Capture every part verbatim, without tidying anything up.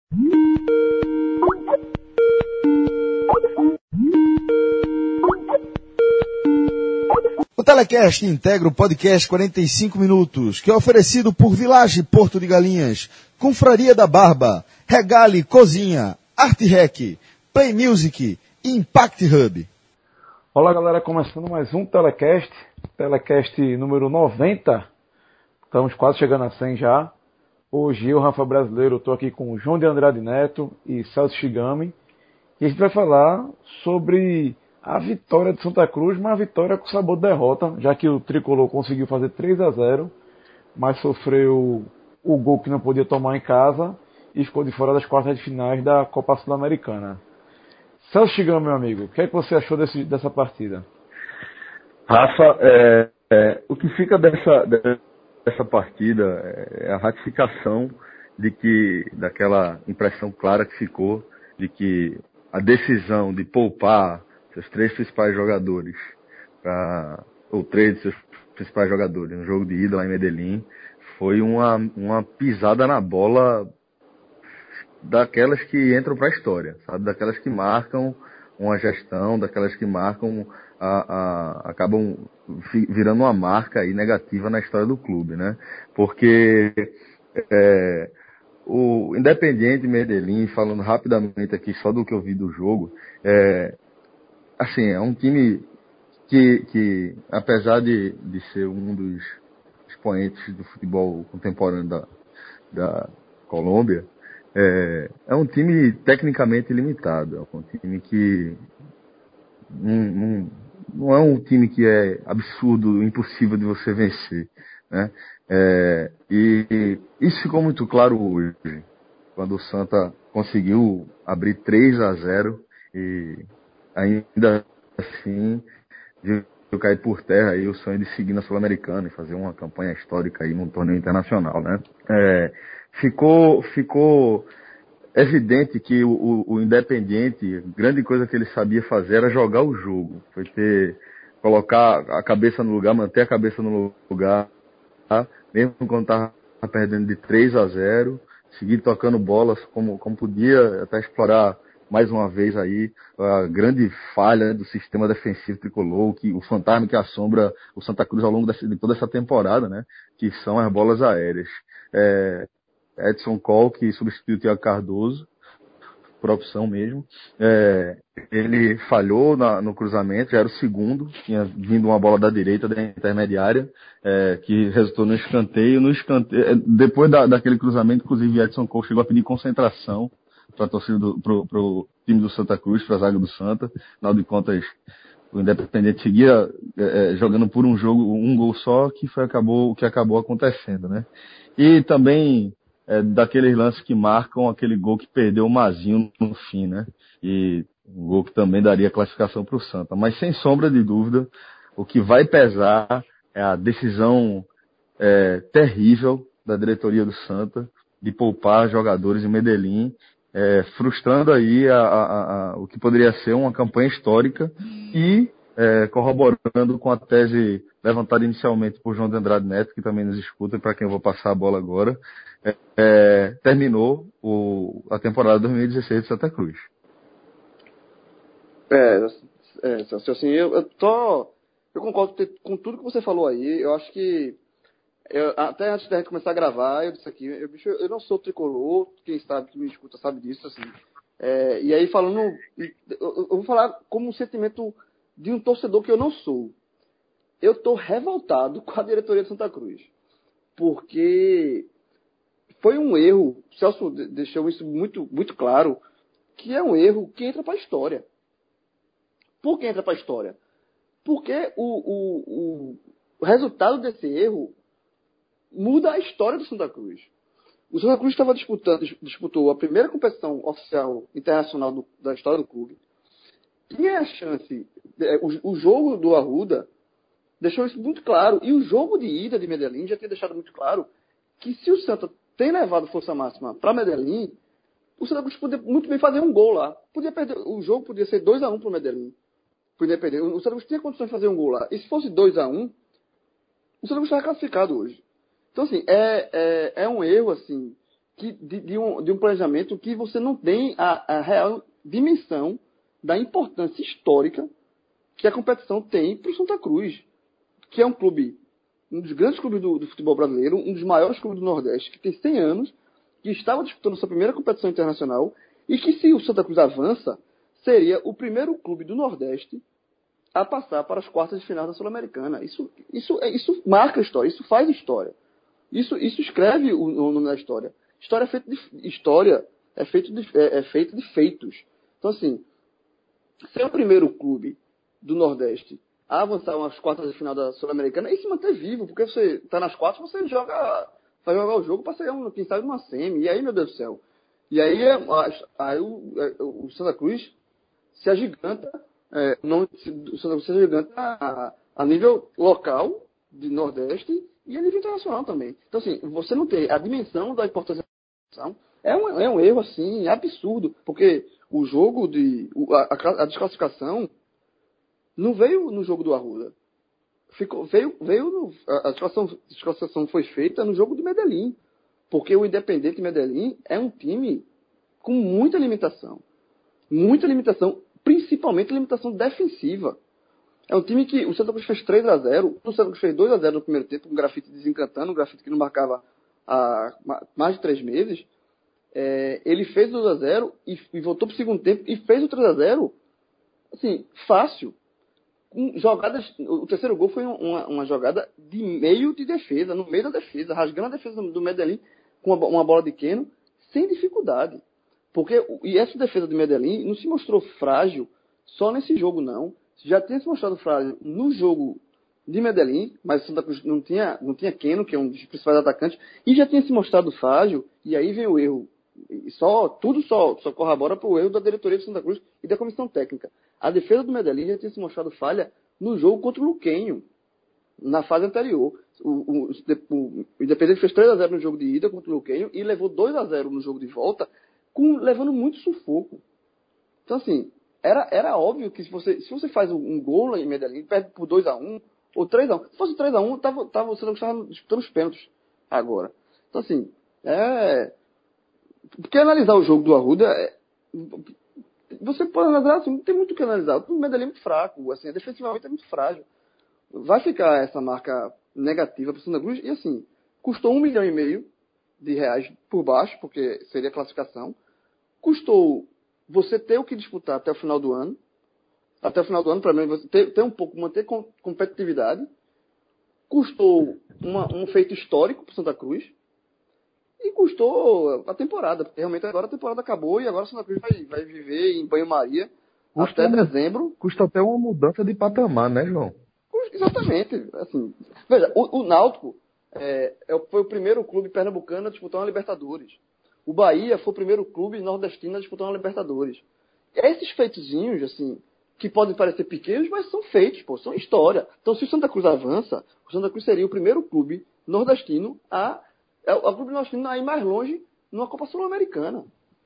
O Telecast integra o podcast quarenta e cinco minutos, que é oferecido por Village Porto de Galinhas, Confraria da Barba, Regale Cozinha, Art Rec, Play Music e Impact Hub. Olá galera, começando mais um Telecast, Telecast número noventa, estamos quase chegando a cem já. Hoje eu, Rafa Brasileiro, estou aqui com o João de Andrade Neto e Celso Shigami, e a gente vai falar sobre a vitória de Santa Cruz, mas a vitória com sabor de derrota, já que o Tricolor conseguiu fazer três a zero, mas sofreu o gol que não podia tomar em casa e ficou de fora das quartas de finais da Copa Sul-Americana. Celso Shigami, meu amigo, o que é que você achou desse, dessa partida? Rafa, é, é, o que fica dessa, dessa partida é a ratificação de que, daquela impressão clara que ficou de que a decisão de poupar seus três principais jogadores, pra, ou três de seus principais jogadores, no jogo de ida lá em Medellín, foi uma, uma pisada na bola daquelas que entram para a história, sabe? Daquelas que marcam uma gestão, daquelas que marcam, a, a, acabam virando uma marca aí negativa na história do clube, né? Porque é, o Independiente Medellín, falando rapidamente aqui só do que eu vi do jogo, é, assim, é um time que, que apesar de, de ser um dos expoentes do futebol contemporâneo da, da Colômbia, é, é um time tecnicamente limitado. É um time que não, não, não é um time que é absurdo, impossível de você vencer, né? É, e isso ficou muito claro hoje, quando o Santa conseguiu abrir três a zero e ainda assim viu cair por terra aí o sonho de seguir na Sul-Americana e fazer uma campanha histórica aí num torneio internacional, né? É, ficou, ficou evidente que o, o, o Independiente, a grande coisa que ele sabia fazer era jogar o jogo, foi ter, colocar a cabeça no lugar, manter a cabeça no lugar, tá? Mesmo quando estava perdendo de três a zero, seguir tocando bolas como, como podia, até explorar mais uma vez aí a grande falha do sistema defensivo tricolor, que o fantasma que assombra o Santa Cruz ao longo de toda essa temporada, né? Que são as bolas aéreas. É, Edson Cole, que substituiu o Thiago Cardoso, por opção mesmo, é, ele falhou na, no cruzamento, já era o segundo, tinha vindo uma bola da direita da intermediária, é, que resultou no escanteio. No escanteio, depois da, daquele cruzamento, inclusive Edson Cole chegou a pedir concentração para a torcida do pro, pro time do Santa Cruz, para a zaga do Santa. Afinal de contas, o Independente seguia é, jogando por um jogo, um gol só, que foi acabou, o que acabou acontecendo, né? E também é, daqueles lances que marcam aquele gol que perdeu o Mazinho no fim, né? E um gol que também daria classificação para o Santa. Mas sem sombra de dúvida, o que vai pesar é a decisão é, terrível da diretoria do Santa de poupar jogadores em Medellín, É, frustrando aí a, a, a, o que poderia ser uma campanha histórica e é, corroborando com a tese levantada inicialmente por João de Andrade Neto, que também nos escuta e para quem eu vou passar a bola agora, é, é, terminou o, a temporada dois mil e dezesseis de Santa Cruz. É, é assim, eu, eu tô, eu concordo com tudo que você falou aí. Eu acho que Eu, até antes da gente começar a gravar, eu disse aqui, eu, bicho, eu não sou tricolor, quem sabe, que me escuta sabe disso, assim. É, e aí falando, eu, eu vou falar como um sentimento de um torcedor que eu não sou. Eu tô revoltado com a diretoria de Santa Cruz. Porque foi um erro, o Celso deixou isso muito, muito claro, que é um erro que entra para a história. Por que entra para a história? Porque o, o, o resultado desse erro muda a história do Santa Cruz. O Santa Cruz estava disputando, disputou a primeira competição oficial internacional do, da história do clube. Tinha a chance, o, o jogo do Arruda deixou isso muito claro, e o jogo de ida de Medellín já tinha deixado muito claro que se o Santa tem levado força máxima para Medellín, o Santa Cruz podia muito bem fazer um gol lá. Podia perder, o jogo podia ser dois a um para o Medellín. Podia perder. O Santa Cruz tinha condições de fazer um gol lá. E se fosse dois a um, o Santa Cruz estava classificado hoje. Então, assim, é, é, é um erro, assim, que, de, de, um, de um planejamento que você não tem a, a real dimensão da importância histórica que a competição tem para o Santa Cruz, que é um clube, um dos grandes clubes do, do futebol brasileiro, um dos maiores clubes do Nordeste, que tem cem anos, que estava disputando sua primeira competição internacional, e que, se o Santa Cruz avança, seria o primeiro clube do Nordeste a passar para as quartas de final da Sul-Americana. Isso, isso, isso marca a história, isso faz história. Isso, isso escreve o nome da história. História é feita de, história é feito de, é, é feito de feitos. Então, assim, ser o primeiro clube do Nordeste a avançar umas quartas de final da Sul-Americana e se manter vivo, porque você está nas quartas, você joga, vai jogar o jogo para sair, um, quem sabe, uma semi. E aí, meu Deus do céu. E aí, aí o, o Santa Cruz se agiganta, é, não, o Santa Cruz se agiganta a, a nível local, de Nordeste, e a nível internacional também. Então, assim, você não tem a dimensão da importância da competição. É um, é um erro, assim, absurdo, porque o jogo de... A, a desclassificação não veio no jogo do Arruda. Ficou, veio, veio no, a, a desclassificação foi feita no jogo de Medellín, porque o Independente Medellín é um time com muita limitação. Muita limitação, principalmente limitação defensiva. É um time que o Santa Cruz fez três a zero, o Santa Cruz fez dois a zero no primeiro tempo, um Grafite desencantando, um Grafite que não marcava há mais de três meses. É, ele fez dois a zero e, e voltou para o segundo tempo e fez o três a zero, assim, fácil. Com jogadas, o terceiro gol foi uma, uma jogada de meio de defesa, no meio da defesa, rasgando a defesa do Medellín com uma, uma bola de Keno, sem dificuldade. Porque, e essa defesa do Medellín não se mostrou frágil só nesse jogo, não. Já tinha se mostrado frágil no jogo de Medellín, mas o Santa Cruz não tinha, não tinha Keno, que é um dos principais atacantes, e já tinha se mostrado frágil, e aí vem o erro. E só, tudo só, só corrobora para o erro da diretoria do Santa Cruz e da comissão técnica. A defesa do Medellín já tinha se mostrado falha no jogo contra o Luquenho, na fase anterior. O, o, o, o Independente fez três a zero no jogo de ida contra o Luquenho e levou dois a zero no jogo de volta, com, levando muito sufoco. Então, assim, era, era óbvio que se você, se você faz um gol lá em Medellín, perde por dois a um ou três a um. Se fosse três a um, tava, tava, você não estava disputando os pênaltis agora. Então, assim, é... Porque analisar o jogo do Arruda, é... você pode analisar assim, não tem muito o que analisar. O Medellín é muito fraco, assim, defensivamente é muito frágil. Vai ficar essa marca negativa para o Santa Cruz, e assim, custou um milhão e meio de reais por baixo, porque seria a classificação. Custou você ter o que disputar até o final do ano. Até o final do ano, para mim, você ter, ter um pouco, manter com, competitividade. Custou uma, um feito histórico para o Santa Cruz. E custou a temporada, porque realmente agora a temporada acabou e agora o Santa Cruz vai, vai viver em banho-maria até dezembro. Custa até uma mudança de patamar, né, João? Exatamente. Assim, veja, o, o Náutico é, foi o primeiro clube pernambucano a disputar uma Libertadores. O Bahia foi o primeiro clube nordestino a disputar uma Libertadores. Esses feitozinhos, assim, que podem parecer pequenos, mas são feitos, pô, são história. Então, se o Santa Cruz avança, o Santa Cruz seria o primeiro clube nordestino a É o clube nordestino a ir mais longe numa Copa Sul-Americana.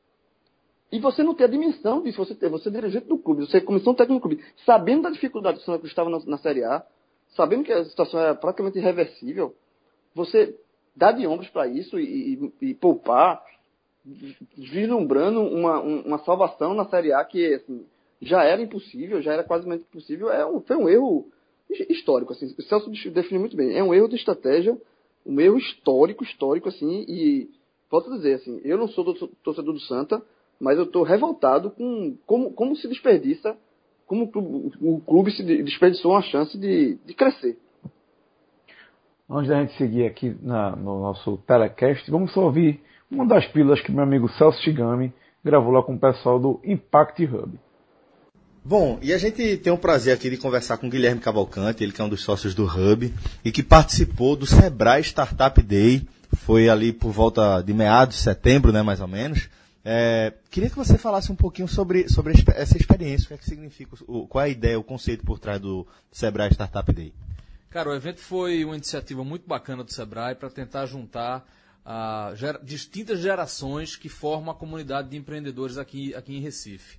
E você não ter a dimensão disso, você ter, você é dirigente do clube, você é comissão técnica do clube, sabendo da dificuldade que o Santa Cruz estava na, na Série A, sabendo que a situação era praticamente irreversível, você dá de ombros para isso e, e, e poupar, vislumbrando uma, uma salvação na Série A que assim, já era impossível, já era quase impossível, é um, foi um erro histórico. Assim, o Celso definiu muito bem, é um erro de estratégia, um erro histórico, histórico, assim, e posso dizer, assim, eu não sou do, torcedor do Santa, mas eu estou revoltado com como, como se desperdiça, como o clube, o clube se desperdiçou uma chance de, de crescer. Antes da gente seguir aqui na, no nosso telecast, vamos só ouvir uma das pílulas que meu amigo Celso Shigami gravou lá com o pessoal do Impact Hub. Bom, e a gente tem o prazer aqui de conversar com o Guilherme Cavalcante, ele que é um dos sócios do Hub e que participou do Sebrae Startup Day, foi ali por volta de meados de setembro, né, mais ou menos. É, queria que você falasse um pouquinho sobre, sobre essa experiência, o que é que significa, qual é a ideia, o conceito por trás do Sebrae Startup Day. Cara, o evento foi uma iniciativa muito bacana do Sebrae para tentar juntar uh, gera, distintas gerações que formam a comunidade de empreendedores aqui, aqui em Recife.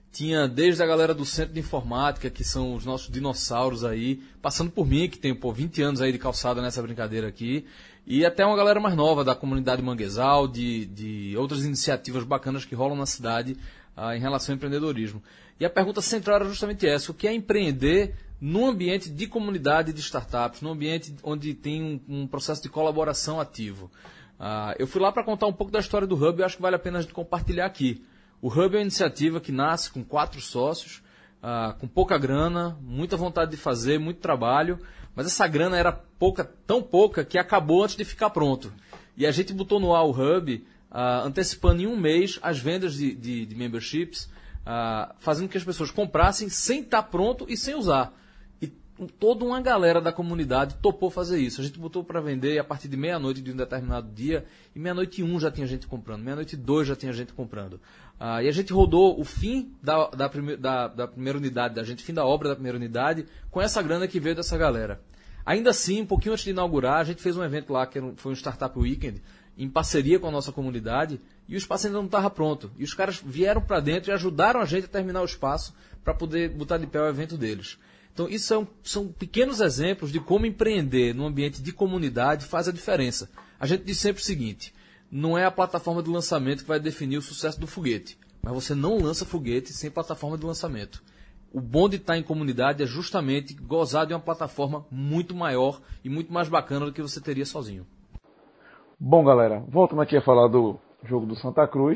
tinha desde a galera do Centro de Informática, que são os nossos dinossauros aí, passando por mim, que tenho pô, vinte anos aí de calçada nessa brincadeira aqui, e até uma galera mais nova da comunidade Manguezal, de, de outras iniciativas bacanas que rolam na cidade ah, em relação ao empreendedorismo. E a pergunta central era justamente essa: o que é empreender num ambiente de comunidade de startups, num ambiente onde tem um, um processo de colaboração ativo? Ah, eu fui lá para contar um pouco da história do Hub e acho que vale a pena a gente compartilhar aqui. O Hub é uma iniciativa que nasce com quatro sócios, ah, com pouca grana, muita vontade de fazer, muito trabalho, mas essa grana era pouca, tão pouca que acabou antes de ficar pronto. E a gente botou no ar o Hub, ah, antecipando em um mês as vendas de, de, de memberships, ah, fazendo com que as pessoas comprassem sem estar pronto e sem usar. E toda uma galera da comunidade topou fazer isso. A gente botou para vender a partir de meia-noite de um determinado dia, e meia-noite e um já tinha gente comprando, meia-noite e dois já tinha gente comprando. Ah, e a gente rodou o fim da, da, prime, da, da primeira unidade, da gente, fim da obra da primeira unidade, com essa grana que veio dessa galera. Ainda assim, um pouquinho antes de inaugurar, a gente fez um evento lá, que era um, foi um Startup Weekend, em parceria com a nossa comunidade, e o espaço ainda não estava pronto. E os caras vieram para dentro e ajudaram a gente a terminar o espaço para poder botar de pé o evento deles. Então, isso são, são pequenos exemplos de como empreender num ambiente de comunidade faz a diferença. A gente diz sempre o seguinte: não é a plataforma de lançamento que vai definir o sucesso do foguete, mas você não lança foguete sem plataforma de lançamento. O bom de estar em comunidade é justamente gozar de uma plataforma muito maior e muito mais bacana do que você teria sozinho. Bom, galera, voltando aqui a falar do jogo do Santa Cruz,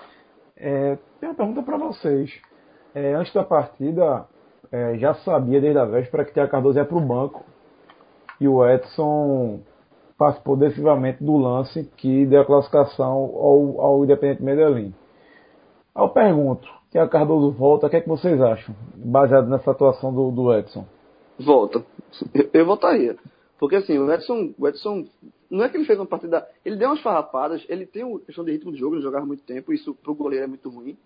é, tem uma pergunta para vocês. É, antes da partida, é, já sabia desde a véspera que Thiago Cardoso ia para o banco e o Edson participou decisivamente do lance que deu a classificação ao, ao Independente Medellín. Eu pergunto, Thiago Cardoso volta, o que é que vocês acham, baseado nessa atuação do, do Edson? Volta. Eu, eu votaria. Porque assim, o Edson, o Edson, não é que ele fez uma partida, ele deu umas farrapadas, ele tem uma questão de ritmo de jogo, ele jogava muito tempo, isso pro goleiro é muito ruim,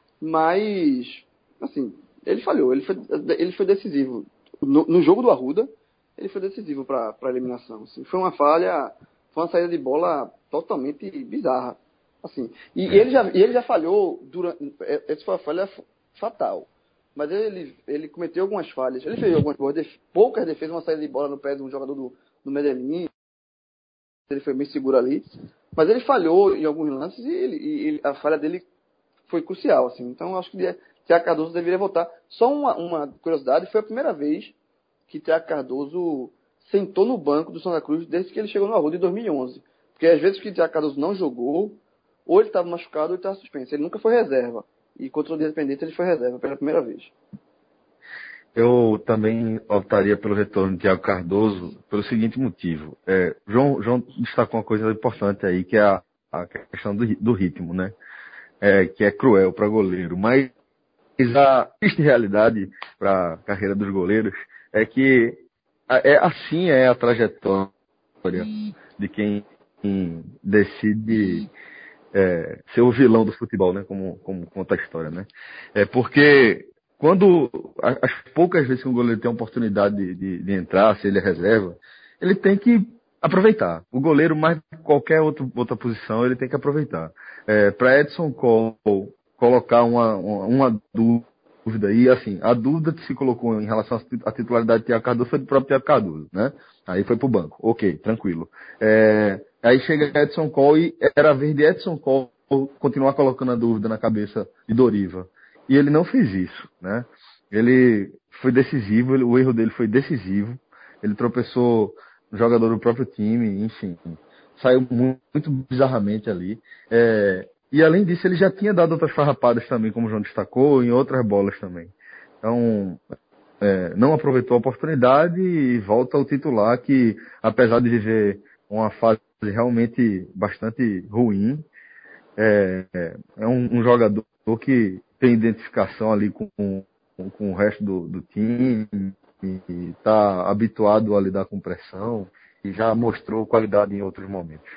mas, assim, ele falhou, ele foi, ele foi decisivo. No, no jogo do Arruda, ele foi decisivo para a eliminação. Assim. Foi uma falha, foi uma saída de bola totalmente bizarra. Assim. E, é. ele, já, e ele já falhou, durante, essa foi uma falha fatal. Mas ele, ele cometeu algumas falhas. Ele fez algumas boas, poucas defesas, uma saída de bola no pé de um jogador do, do Medellín. Ele foi bem seguro ali. Mas ele falhou em alguns lances e, ele, e ele, a falha dele foi crucial. Assim. Então, eu acho que Thiago Cardoso deveria voltar. Só uma, uma curiosidade, foi a primeira vez que Thiago Cardoso sentou no banco do Santa Cruz desde que ele chegou no Arruda em dois mil e onze. Porque às vezes que Thiago Cardoso não jogou, ou ele estava machucado ou ele estava suspenso. Ele nunca foi reserva. E contra o Independente ele foi reserva pela primeira vez. Eu também optaria pelo retorno de Thiago Cardoso pelo seguinte motivo. É, João, João destacou uma coisa importante aí, que é a, a questão do, do ritmo, né? É, que é cruel para goleiro. Mas a triste realidade para a carreira dos goleiros é que é, assim é a trajetória de quem, quem decide é, ser o vilão do futebol, né? Como, como conta a história, né? É porque quando as poucas vezes que um goleiro tem a oportunidade de, de, de entrar, se ele é reserva, ele tem que aproveitar. O goleiro, mais de qualquer outro, outra posição, ele tem que aproveitar. É, para Edson Cole colocar uma, uma, uma dúvida aí, assim, a dúvida que se colocou em relação à titularidade de Thiago Cardoso foi do próprio Thiago Cardoso, né? Aí foi pro banco. Ok, tranquilo. É, aí chega Edson Cole e era a vez de Edson Cole continuar colocando a dúvida na cabeça de Doriva. E ele não fez isso, né? Ele foi decisivo, ele, o erro dele foi decisivo. Ele tropeçou no jogador do próprio time, enfim. Saiu muito, muito bizarramente ali. É, e além disso, ele já tinha dado outras farrapadas também, como o João destacou, em outras bolas também. Então, é, não aproveitou a oportunidade e volta ao titular que, apesar de viver uma fase realmente bastante ruim, é, é um, um jogador que tem identificação ali com, com, com o resto do, do time e está habituado a lidar com pressão e já mostrou qualidade em outros momentos.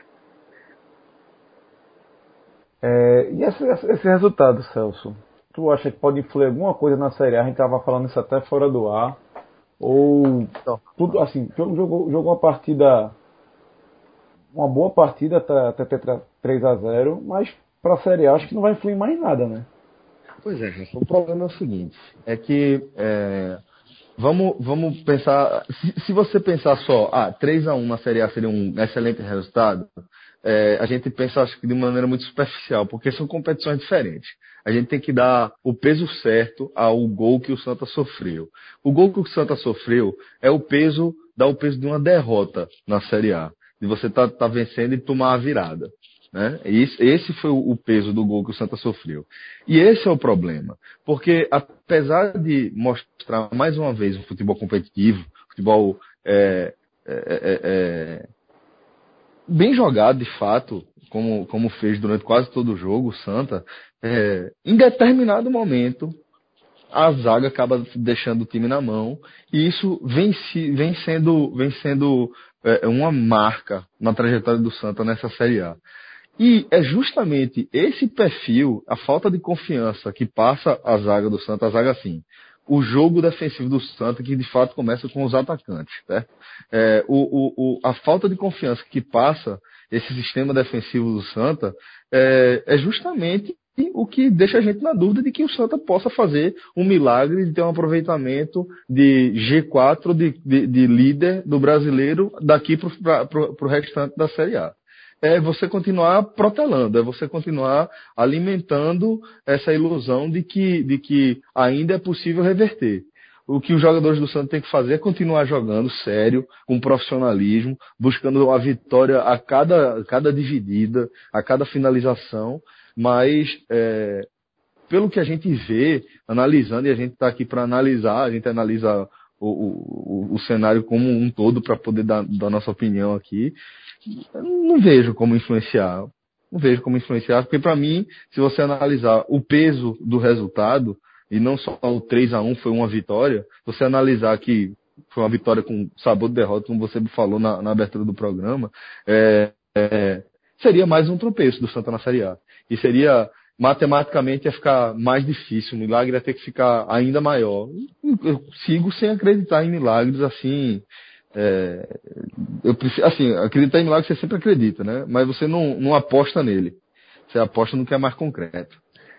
É, e esse, esse resultado, Celso, tu acha que pode influir alguma coisa na Série A? A gente estava falando isso até fora do ar. Ou tudo assim, jogou, jogou uma partida, uma boa partida até, até ter três a zero, mas para a Série A acho que não vai influir mais nada, né? Pois é, Rafa, o problema é o seguinte, é que é, vamos, vamos pensar, se, se você pensar só, ah, três a um na Série A seria um excelente resultado, é, a gente pensa, acho que de maneira muito superficial, porque são competições diferentes. A gente tem que dar o peso certo ao gol que o Santa sofreu. O gol que o Santa sofreu é o peso, dá o peso de uma derrota na Série A, de você estar tá, tá vencendo e tomar a virada. Né? Esse foi o peso do gol que o Santa sofreu. E esse é o problema. Porque apesar de mostrar mais uma vez um futebol competitivo, futebol é, é, é, é, bem jogado de fato, como, como fez durante quase todo o jogo o Santa, é, em determinado momento a zaga acaba deixando o time na mão, e isso vem, vem sendo, vem sendo é, uma marca na trajetória do Santa nessa Série A. E é justamente esse perfil, a falta de confiança que passa a zaga do Santa, a zaga assim, o jogo defensivo do Santa, que de fato começa com os atacantes. Né? É, o, o, o, a falta de confiança que passa esse sistema defensivo do Santa é, é justamente o que deixa a gente na dúvida de que o Santa possa fazer um milagre de ter um aproveitamento de G quatro, de, de, de líder do brasileiro, daqui para o restante da Série A. É você continuar protelando, é você continuar alimentando essa ilusão de que, de que ainda é possível reverter. O que os jogadores do Santos têm que fazer é continuar jogando sério, com profissionalismo, buscando a vitória a cada, a cada dividida, a cada finalização, mas é, pelo que a gente vê, analisando, e a gente está aqui para analisar, a gente analisa o, o, o cenário como um todo para poder dar, dar nossa opinião aqui, eu não vejo como influenciar. Não vejo como influenciar, porque para mim, se você analisar o peso do resultado, e não só o três a um foi uma vitória, você analisar que foi uma vitória com sabor de derrota, como você falou na, na abertura do programa, é, é, seria mais um tropeço do Santa na Série A. E seria, matematicamente, ia ficar mais difícil, o milagre ia ter que ficar ainda maior. Eu sigo sem acreditar em milagres assim. É, eu preciso, assim, acreditar em milagre você sempre acredita, né? Mas você não, não aposta nele. Você aposta no que é mais concreto.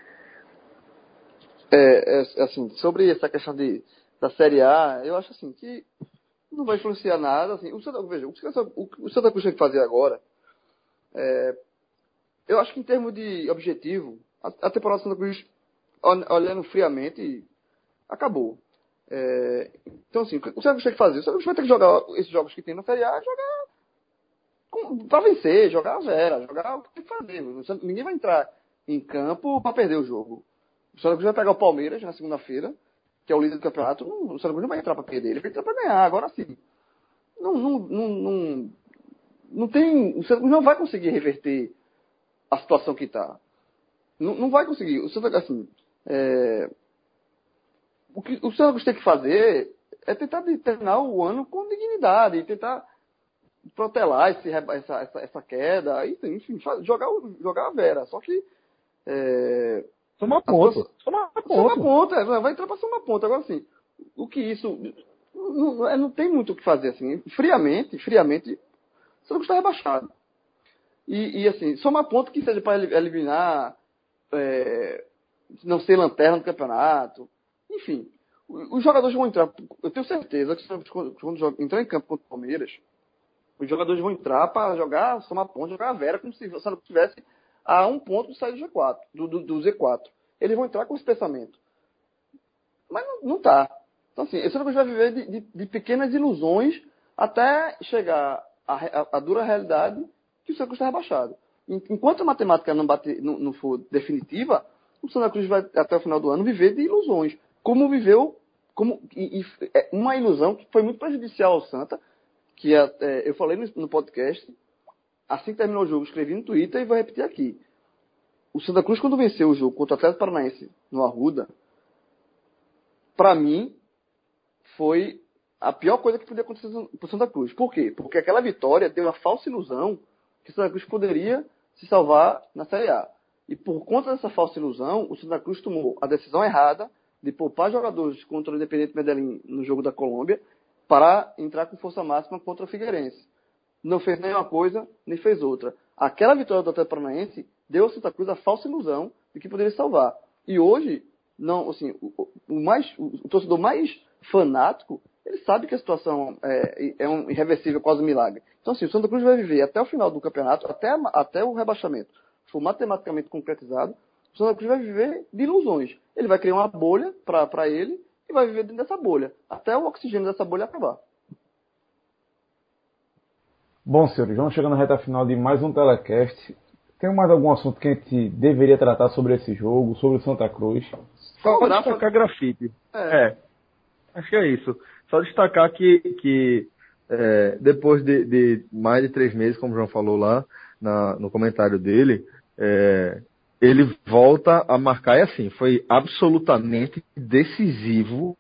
É, é, assim, sobre essa questão de, da Série A, eu acho assim que não vai influenciar nada. Assim, o Santa, veja, o que o, o Santa Cruz tem que fazer agora, é, eu acho que em termos de objetivo, a, a temporada do Santa Cruz, olhando friamente, acabou. É, então, assim, o que o Santa Cruz tem que fazer? O Santa Cruz vai ter que jogar esses jogos que tem na Série A, jogar para vencer, jogar a zero, jogar o que tem que fazer. Ninguém vai entrar em campo para perder o jogo. O Santa Cruz vai pegar o Palmeiras na segunda-feira, que é o líder do campeonato. Não, o Santa Cruz não vai entrar para perder, ele vai entrar para ganhar. Agora sim. Não, não, não, não, não tem. O Santa Cruz não vai conseguir reverter a situação que está. Não, não vai conseguir. O Santa Cruz, assim. É, o que o Santa Cruz tem que fazer é tentar terminar o ano com dignidade, e tentar protelar esse, essa, essa, essa queda, enfim, jogar, jogar a Vera. Só que. É, Somar ponto. Somar ponto. Somar ponto, é, vai entrar para somar ponto. Agora, assim, o que isso. Não, não tem muito o que fazer, assim. Friamente, friamente, você não está rebaixado. E, e, assim, somar ponto que seja para eliminar, é, não ser lanterna do campeonato. Enfim, os jogadores vão entrar. Eu tenho certeza que quando, quando entrar em campo contra o Palmeiras, os jogadores vão entrar para jogar, somar ponto, jogar a Vera, como se o Santa tivesse a um ponto de sair do G quatro, do, do, do Z quatro. Eles vão entrar com esse pensamento. Mas não, não tá. Então, assim, esse Santa vai viver de, de, de pequenas ilusões até chegar à, à dura realidade que o Santa Cruz está rebaixado. Enquanto a matemática não, bate, não, não for definitiva, o Santa Cruz vai, até o final do ano, viver de ilusões. Como viveu, como, e, e, uma ilusão que foi muito prejudicial ao Santa, que é, é, eu falei no, no podcast, assim que terminou o jogo, escrevi no Twitter e vou repetir aqui. O Santa Cruz, quando venceu o jogo contra o Atlético Paranaense no Arruda, para mim, foi a pior coisa que podia acontecer para o Santa Cruz. Por quê? Porque aquela vitória deu uma falsa ilusão que o Santa Cruz poderia se salvar na Série A. E por conta dessa falsa ilusão, o Santa Cruz tomou a decisão errada de poupar jogadores contra o Independiente Medellín no jogo da Colômbia para entrar com força máxima contra o Figueirense. Não fez nenhuma coisa, nem fez outra. Aquela vitória do Atlético Paranaense deu ao Santa Cruz a falsa ilusão de que poderia salvar. E hoje, não, assim, o, o, mais, o, o torcedor mais fanático, ele sabe que a situação é, é um irreversível, quase um milagre. Então, assim, o Santa Cruz vai viver até o final do campeonato, até, até o rebaixamento for matematicamente concretizado, o Santa Cruz vai viver de ilusões. Ele vai criar uma bolha para ele e vai viver dentro dessa bolha, até o oxigênio dessa bolha acabar. Bom, senhores, vamos chegando na reta final de mais um Telecast. Tem mais algum assunto que a gente deveria tratar sobre esse jogo, sobre o Santa Cruz? Só para destacar grafite. É. é, acho que é isso. Só destacar que, que é, depois de, de mais de três meses, como o João falou lá na, no comentário dele, é, ele volta a marcar, e assim, foi absolutamente decisivo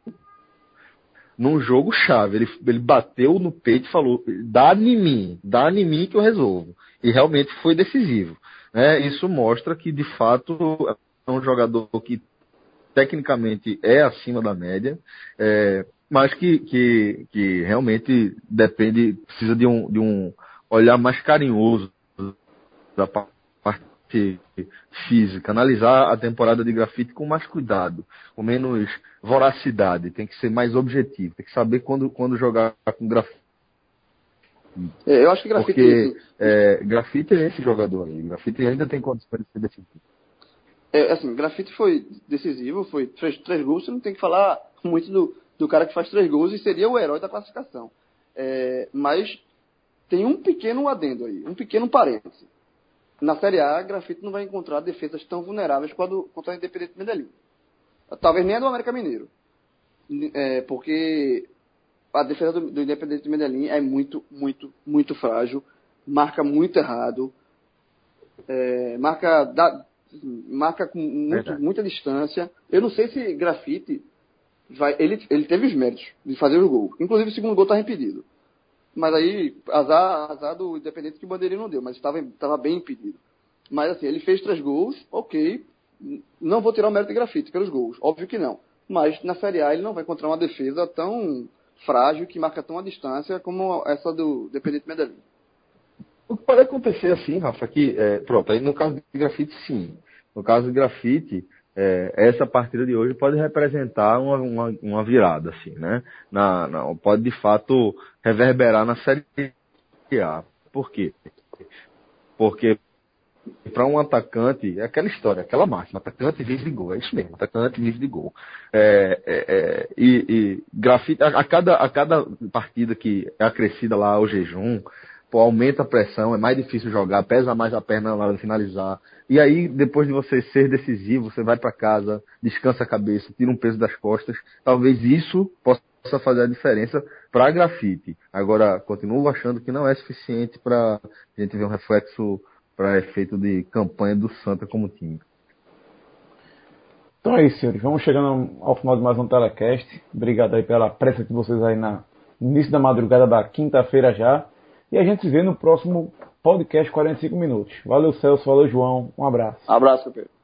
num jogo chave. Ele, ele bateu no peito e falou, dá em mim, dá em mim que eu resolvo. E realmente foi decisivo. Né? Isso mostra que, de fato, é um jogador que tecnicamente é acima da média, é, mas que, que, que realmente depende, precisa de um, de um olhar mais carinhoso da parte física, analisar a temporada de grafite com mais cuidado, com menos voracidade, tem que ser mais objetivo, tem que saber quando, quando jogar com grafite. É, eu acho que grafite... Porque é, grafite é esse jogador aí, grafite ainda tem condições de ser decisivo. É, assim, grafite foi decisivo, foi fez três gols, você não tem que falar muito do, do cara que faz três gols e seria o herói da classificação. É, mas tem um pequeno adendo aí, um pequeno parêntese. Na Série A, grafite não vai encontrar defesas tão vulneráveis quanto, quanto a Independente Medellín. Talvez nem a do América Mineiro. É, porque a defesa do, do Independente Medellín é muito, muito, muito frágil, marca muito errado, é, marca... Da, marca com muito, muita distância. Eu não sei se grafite vai. Ele, ele teve os méritos de fazer o gol. Inclusive o segundo gol estava impedido. Mas aí, azar, azar do Independente que o Bandeirinha não deu, mas estava, estava bem impedido. Mas assim, ele fez três gols, ok. Não vou tirar o mérito de grafite pelos gols, óbvio que não. Mas na Série A ele não vai encontrar uma defesa tão frágil, que marca tão a distância como essa do Independente Medellín. O que pode acontecer assim, Rafa, que, é, pronto, aí no caso de grafite, sim. No caso de grafite, é, essa partida de hoje pode representar uma, uma, uma virada, assim, né? Na, na, pode, de fato, reverberar na Série A. Por quê? Porque para um atacante, é aquela história, aquela máxima, atacante vive de gol, é isso mesmo, atacante vive de gol. É, é, é, e, e grafite, a, a, cada, a cada partida que é acrescida lá ao jejum, pô, aumenta a pressão, é mais difícil jogar, pesa mais a perna na hora de finalizar. E aí, depois de você ser decisivo, você vai para casa, descansa a cabeça, tira um peso das costas. Talvez isso possa fazer a diferença para grafite. Agora, continuo achando que não é suficiente para a gente ver um reflexo para efeito de campanha do Santa como time. Então é isso, senhores. Vamos chegando ao final de mais um Telecast. Obrigado aí pela presença de vocês aí na, no início da madrugada da quinta-feira já. E a gente se vê no próximo podcast quarenta e cinco minutos. Valeu, Celso. Valeu, João. Um abraço. Abraço, Pedro.